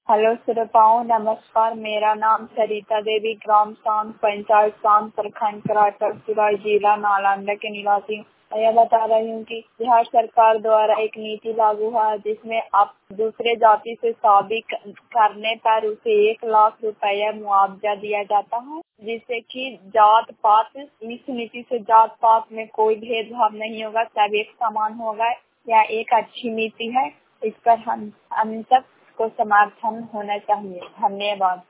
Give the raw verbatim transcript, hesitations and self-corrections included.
Hello श्रोताओं, नमस्कार। मेरा नाम सरिता देवी, ग्राम सांग पंचायत सांग प्रखंड कराटकपुरा जिला नालंदा के निवासी हूँ। मैं बता रही हूँ कि बिहार सरकार द्वारा एक नीति लागू है जिसमें आप दूसरे जाति से शादी करने पर उसे एक लाख रुपया मुआवजा दिया जाता है, जिससे कि जात पात इस नीति से जात पात में कोई भेदभाव नहीं होगा, सब एक समान होगा। यह एक अच्छी नीति है, इस पर हम हम सब को समर्थन होना चाहिए। धन्यवाद।